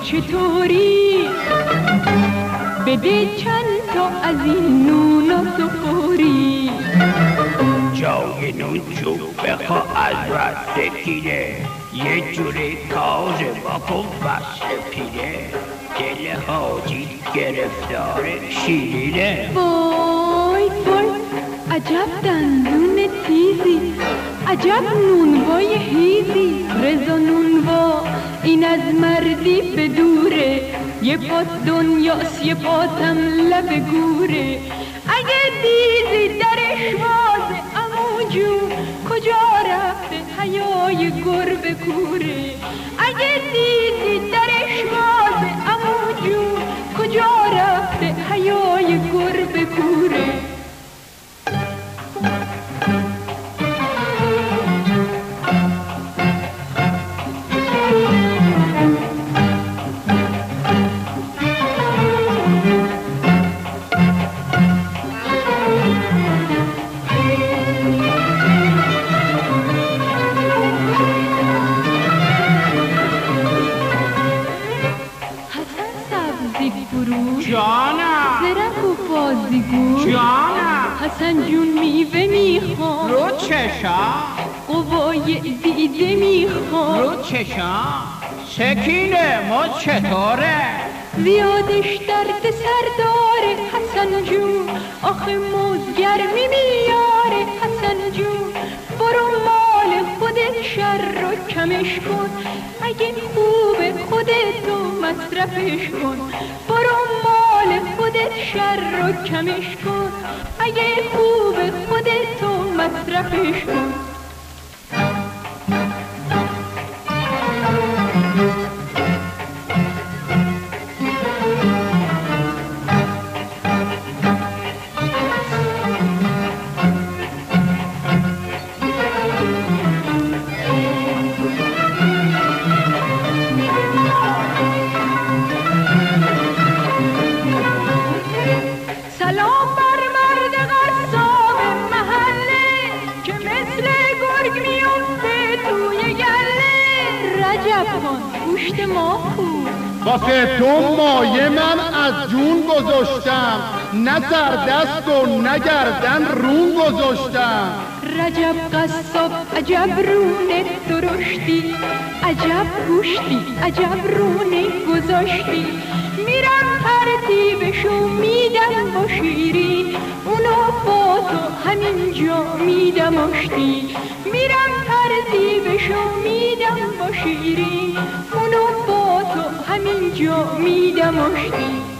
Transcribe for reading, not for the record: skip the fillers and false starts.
چطوری؟ بده چند تا از این نونا سخوری. جای نون جو بخوا از رستگیره، یه جوری تازه بکن بسته پیره، دل حاجی گرفتار شیرینه. وای وای عجب دندون تیزی، عجب نونوای هیزی. رضا نونوا این از مردی به دوره، یه پات دنیاست یه پاتم لب گوره. اگه دیدی درش بازه عمو جون، کجا رفته حیای گربه کوره؟ اگه دیدی درش بازه عمو جون، کجا رفته حیای گربه کوره؟ جانم زرک و بازیگو جانم حسن جون میوه میخوام رو چشم قوای دیده میخوام رو چشم سکینه ما چطوره زیادش درد سر داره حسن جون آخه موزگرمی میاره حسن جون برو مال خودت شر رو کمش کن اگه خوبه خودتو مصرفش کن برو مال خودت شر رو کمش کن اگه خوبه خودتو مصرفش کن واسه تو مایه من از جون گذاشتم نه سردست و نه گردن رون گذاشتم رجب قصاب عجب رونه درشتی عجب گوشتی عجب رونه گذاشتی میرم ترتیبشو میدم با شیرین اونو با تو همینجا میدم آشتی میرم ترتیبشو میدم با شیرین اونو با تو همینجا میدم آشتی